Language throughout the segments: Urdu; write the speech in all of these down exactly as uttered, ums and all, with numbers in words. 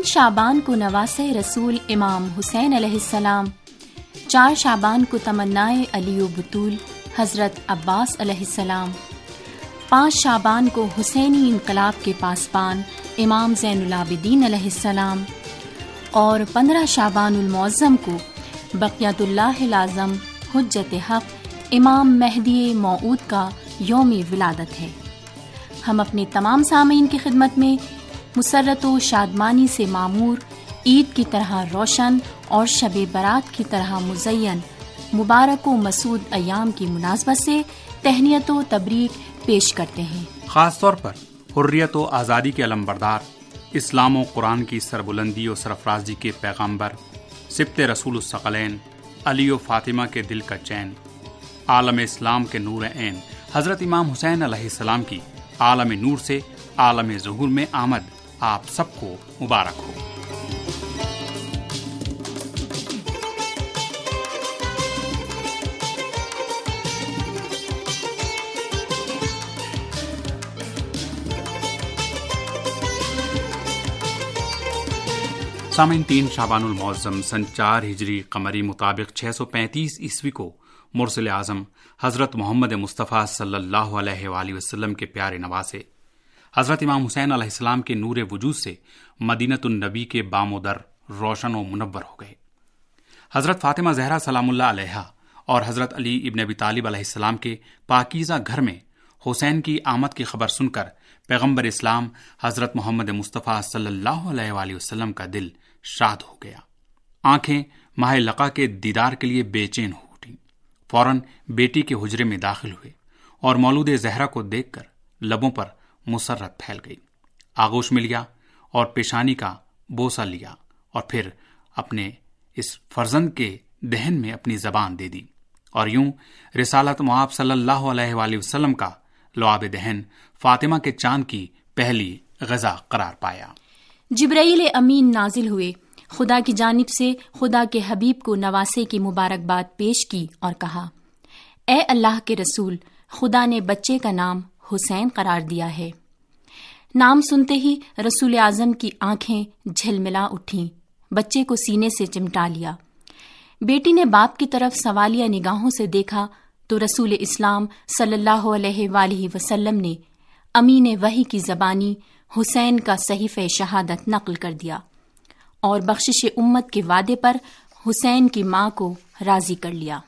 شعبان کو نواسہ رسول امام حسین علیہ السلام، چار شعبان کو تمنائے علی و بطول حضرت عباس علیہ السلام، پانچ شعبان کو حسینی انقلاب کے پاسبان امام زین العابدین علیہ السلام، اور پندرہ شعبان المعظم کو بقیت اللہ العظم حجت حق امام مہدی موعود کا یوم ولادت ہے۔ ہم اپنے تمام سامعین کی خدمت میں مسرت و شادمانی سے معمور، عید کی طرح روشن اور شب برات کی طرح مزین مبارک و مسعود ایام کی مناسبت سے تہنیت و تبریک پیش کرتے ہیں۔ خاص طور پر حریت و آزادی کے علمبردار، اسلام و قرآن کی سربلندی و سرفرازی کے پیغامبر، سبط رسول الثقلین علی و فاطمہ کے دل کا چین، عالم اسلام کے نور عین حضرت امام حسین علیہ السلام کی عالم نور سے عالم ظہور میں آمد آپ سب کو مبارک ہو۔ سامعین، تین شعبان المعظم سن چار ہجری قمری مطابق چھ سو پینتیس عیسوی کو مرسل اعظم حضرت محمد مصطفیٰ صلی اللہ علیہ وآلہ وسلم کے پیارے نواسے حضرت امام حسین علیہ السلام کے نور وجود سے مدینۃ النبی کے بام و در روشن و منور ہو گئے۔ حضرت فاطمہ زہرا سلام اللہ علیہا اور حضرت علی ابن ابی طالب علیہ السلام کے پاکیزہ گھر میں حسین کی آمد کی خبر سن کر پیغمبر اسلام حضرت محمد مصطفیٰ صلی اللہ علیہ وآلہ وسلم کا دل شاد ہو گیا۔ آنکھیں ماہ لقا کے دیدار کے لیے بے چین ہو اٹھیں۔ فوراً بیٹی کے حجرے میں داخل ہوئے اور مولود زہرا کو دیکھ کر لبوں پر مسرت پھیل گئی۔ آغوش میں لیا اور پیشانی کا بوسہ لیا اور پھر اپنے اس فرزند کے دہن میں اپنی زبان دے دی اور یوں رسالت مآب صلی اللہ علیہ وآلہ وسلم کا لعاب دہن فاطمہ کے چاند کی پہلی غذا قرار پایا۔ جبرائیل امین نازل ہوئے، خدا کی جانب سے خدا کے حبیب کو نواسے کی مبارکباد پیش کی اور کہا، اے اللہ کے رسول، خدا نے بچے کا نام حسین قرار دیا ہے۔ نام سنتے ہی رسول اعظم کی آنکھیں جھلملا اٹھیں، بچے کو سینے سے چمٹا لیا۔ بیٹی نے باپ کی طرف سوالیہ نگاہوں سے دیکھا تو رسول اسلام صلی اللہ علیہ وآلہ وسلم نے امین وحی کی زبانی حسین کا صحیفہ شہادت نقل کر دیا اور بخشش امت کے وعدے پر حسین کی ماں کو راضی کر لیا۔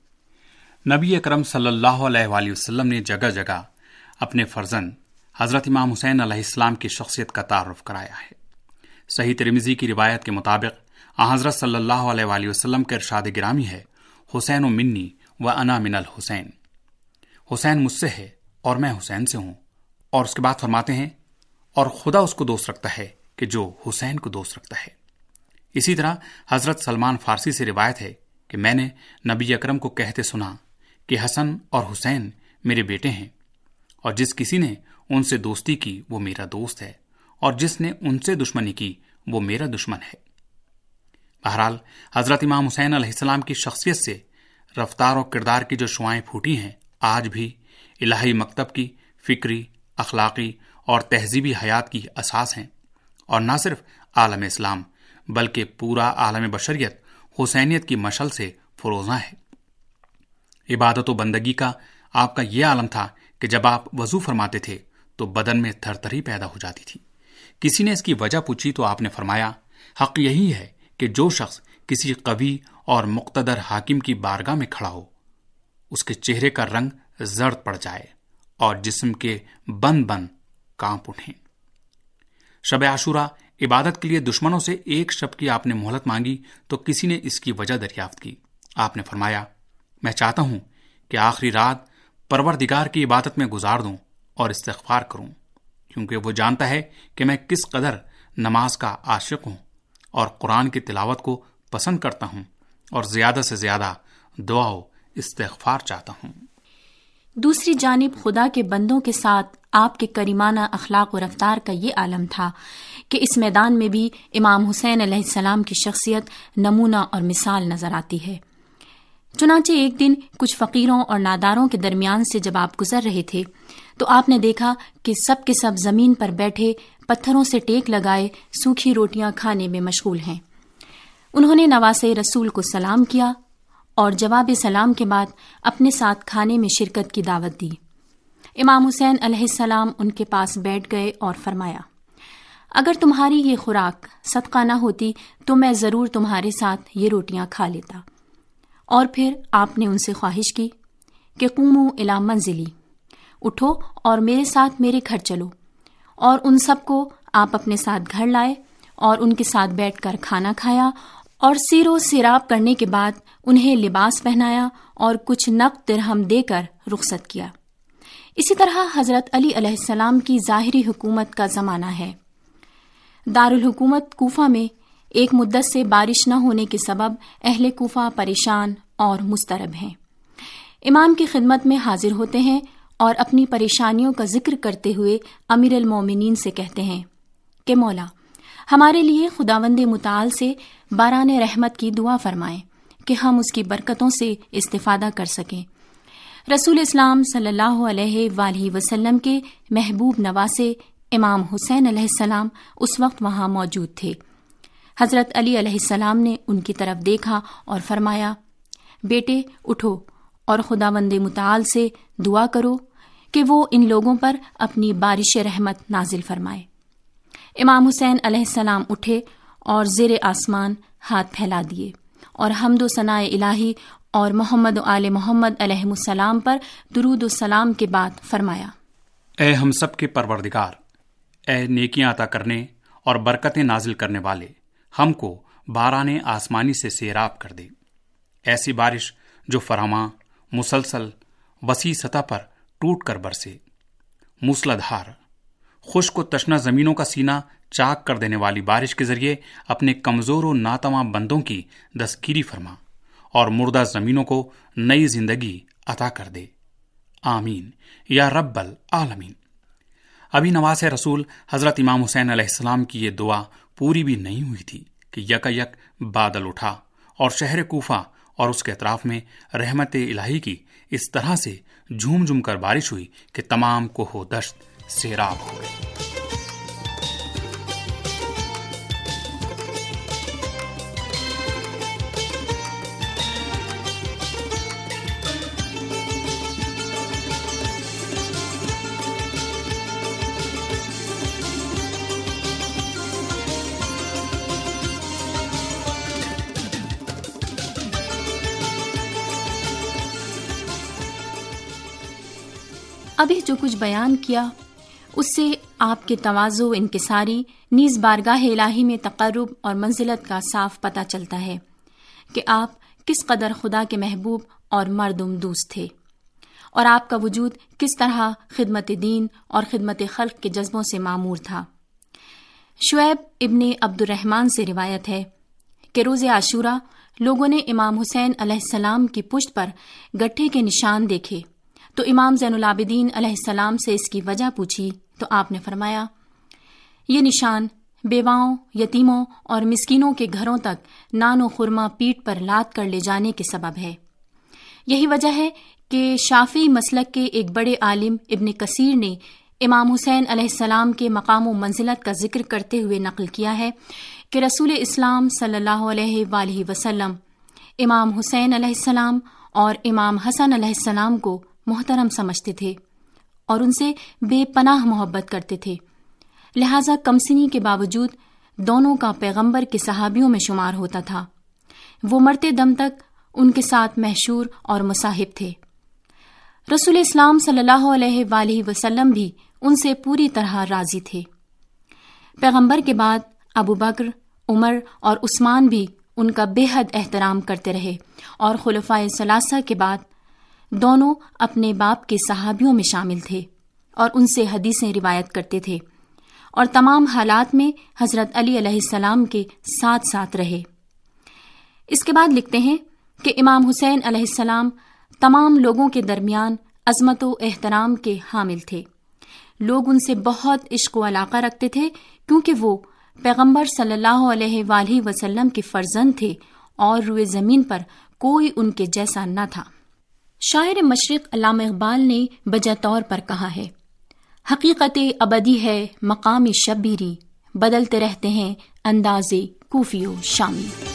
نبی اکرم صلی اللہ علیہ وآلہ وسلم نے جگہ جگہ اپنے فرزند حضرت امام حسین علیہ السلام کی شخصیت کا تعارف کرایا ہے۔ صحیح ترمذی کی روایت کے مطابق حضرت صلی اللہ علیہ وآلہ وسلم کا ارشاد گرامی ہے، حسین و منی و انا من الحسین، حسین مجھ سے ہے اور میں حسین سے ہوں۔ اور اس کے بعد فرماتے ہیں، اور خدا اس کو دوست رکھتا ہے کہ جو حسین کو دوست رکھتا ہے۔ اسی طرح حضرت سلمان فارسی سے روایت ہے کہ میں نے نبی اکرم کو کہتے سنا کہ حسن اور حسین میرے بیٹے ہیں، اور جس کسی نے ان سے دوستی کی وہ میرا دوست ہے، اور جس نے ان سے دشمنی کی وہ میرا دشمن ہے۔ بہرحال حضرت امام حسین علیہ السلام کی شخصیت سے رفتار و کردار کی جو شعائیں پھوٹی ہیں، آج بھی الہی مکتب کی فکری، اخلاقی اور تہذیبی حیات کی اساس ہیں، اور نہ صرف عالم اسلام بلکہ پورا عالم بشریت حسینیت کی مشعل سے فروزاں ہے۔ عبادت و بندگی کا آپ کا یہ عالم تھا کہ جب آپ وضو فرماتے تھے تو بدن میں تھر تھری پیدا ہو جاتی تھی۔ کسی نے اس کی وجہ پوچھی تو آپ نے فرمایا، حق یہی ہے کہ جو شخص کسی قوی اور مقتدر حاکم کی بارگاہ میں کھڑا ہو، اس کے چہرے کا رنگ زرد پڑ جائے اور جسم کے بند بند کانپ اٹھیں۔ شب عاشورہ عبادت کے لیے دشمنوں سے ایک شب کی آپ نے مہلت مانگی تو کسی نے اس کی وجہ دریافت کی۔ آپ نے فرمایا، میں چاہتا ہوں کہ آخری رات پروردگار کی عبادت میں گزار دوں اور استغفار کروں، کیونکہ وہ جانتا ہے کہ میں کس قدر نماز کا عاشق ہوں اور قرآن کی تلاوت کو پسند کرتا ہوں اور زیادہ سے زیادہ دعا و استغفار چاہتا ہوں۔ دوسری جانب خدا کے بندوں کے ساتھ آپ کے کریمانہ اخلاق و رفتار کا یہ عالم تھا کہ اس میدان میں بھی امام حسین علیہ السلام کی شخصیت نمونہ اور مثال نظر آتی ہے۔ چنانچہ ایک دن کچھ فقیروں اور ناداروں کے درمیان سے جب آپ گزر رہے تھے تو آپ نے دیکھا کہ سب کے سب زمین پر بیٹھے پتھروں سے ٹیک لگائے سوکھی روٹیاں کھانے میں مشغول ہیں۔ انہوں نے نواسے رسول کو سلام کیا اور جواب سلام کے بعد اپنے ساتھ کھانے میں شرکت کی دعوت دی۔ امام حسین علیہ السلام ان کے پاس بیٹھ گئے اور فرمایا، اگر تمہاری یہ خوراک صدقہ نہ ہوتی تو میں ضرور تمہارے ساتھ یہ روٹیاں کھا لیتا۔ اور پھر آپ نے ان سے خواہش کی کہ قوموا الی منزلی، اٹھو اور میرے ساتھ میرے گھر چلو، اور ان سب کو آپ اپنے ساتھ گھر لائے اور ان کے ساتھ بیٹھ کر کھانا کھایا، اور سیر و سیراب کرنے کے بعد انہیں لباس پہنایا اور کچھ نقد درہم دے کر رخصت کیا۔ اسی طرح حضرت علی علیہ السلام کی ظاہری حکومت کا زمانہ ہے۔ دارالحکومت کوفہ میں ایک مدت سے بارش نہ ہونے کے سبب اہل کوفہ پریشان اور مضطرب ہیں۔ امام کی خدمت میں حاضر ہوتے ہیں اور اپنی پریشانیوں کا ذکر کرتے ہوئے امیر المومنین سے کہتے ہیں کہ مولا، ہمارے لیے خداوند متعال سے باران رحمت کی دعا فرمائیں کہ ہم اس کی برکتوں سے استفادہ کر سکیں۔ رسول اسلام صلی اللہ علیہ وآلہ وسلم کے محبوب نواسے امام حسین علیہ السلام اس وقت وہاں موجود تھے۔ حضرت علی علیہ السلام نے ان کی طرف دیکھا اور فرمایا، بیٹے اٹھو اور خداوند متعال سے دعا کرو کہ وہ ان لوگوں پر اپنی بارش رحمت نازل فرمائے۔ امام حسین علیہ السلام اٹھے اور زیر آسمان ہاتھ پھیلا دیے اور حمد و ثناء الہی اور محمد و آل محمد علیہ السلام پر درود و سلام کے بعد فرمایا، اے ہم سب کے پروردگار، اے نیکیاں عطا کرنے اور برکتیں نازل کرنے والے، ہم کو باران آسمانی سے سیراب کر دے، ایسی بارش جو فراواں، مسلسل، وسیع سطح پر ٹوٹ کر برسے، موسلادھار، خشک و تشنہ زمینوں کا سینہ چاک کر دینے والی بارش کے ذریعے اپنے کمزور و ناتواں بندوں کی دستگیری فرما اور مردہ زمینوں کو نئی زندگی عطا کر دے، آمین یا رب العالمین۔ ابھی نواز رسول حضرت امام حسین علیہ السلام کی یہ دعا پوری بھی نہیں ہوئی تھی کہ یک یک بادل اٹھا اور شہر کوفہ اور اس کے اطراف میں رحمت الہی کی اس طرح سے جھوم جھوم کر بارش ہوئی کہ تمام کوہ و دشت سیراب ہو گئے۔ ابھی جو کچھ بیان کیا اس سے آپ کے تواضع و انکساری نیز بارگاہ الہی میں تقرب اور منزلت کا صاف پتہ چلتا ہے کہ آپ کس قدر خدا کے محبوب اور مردم دوست تھے، اور آپ کا وجود کس طرح خدمت دین اور خدمت خلق کے جذبوں سے معمور تھا۔ شعیب ابن عبد الرحمن سے روایت ہے کہ روز عاشورہ لوگوں نے امام حسین علیہ السلام کی پشت پر گٹھے کے نشان دیکھے تو امام زین العابدین علیہ السلام سے اس کی وجہ پوچھی تو آپ نے فرمایا، یہ نشان بیواؤں، یتیموں اور مسکینوں کے گھروں تک نان و خرما پیٹ پر لاد کر لے جانے کے سبب ہے۔ یہی وجہ ہے کہ شافعی مسلک کے ایک بڑے عالم ابن کثیر نے امام حسین علیہ السلام کے مقام و منزلت کا ذکر کرتے ہوئے نقل کیا ہے کہ رسول اسلام صلی اللہ علیہ وآلہ وسلم امام حسین علیہ السلام اور امام حسن علیہ السلام کو محترم سمجھتے تھے اور ان سے بے پناہ محبت کرتے تھے، لہذا کمسنی کے باوجود دونوں کا پیغمبر کے صحابیوں میں شمار ہوتا تھا۔ وہ مرتے دم تک ان کے ساتھ محشور اور مصاحب تھے۔ رسول اسلام صلی اللہ علیہ وآلہ وسلم بھی ان سے پوری طرح راضی تھے۔ پیغمبر کے بعد ابو بکر، عمر اور عثمان بھی ان کا بے حد احترام کرتے رہے، اور خلفائے ثلاثہ کے بعد دونوں اپنے باپ کے صحابیوں میں شامل تھے اور ان سے حدیثیں روایت کرتے تھے، اور تمام حالات میں حضرت علی علیہ السلام کے ساتھ ساتھ رہے۔ اس کے بعد لکھتے ہیں کہ امام حسین علیہ السلام تمام لوگوں کے درمیان عظمت و احترام کے حامل تھے۔ لوگ ان سے بہت عشق و علاقہ رکھتے تھے کیونکہ وہ پیغمبر صلی اللہ علیہ وآلہ وسلم کے فرزند تھے اور روئے زمین پر کوئی ان کے جیسا نہ تھا۔ شاعر مشرق علامہ اقبال نے بجا طور پر کہا ہے، حقیقت ابدی ہے مقام شبیری، بدلتے رہتے ہیں اندازے کوفی و شامی۔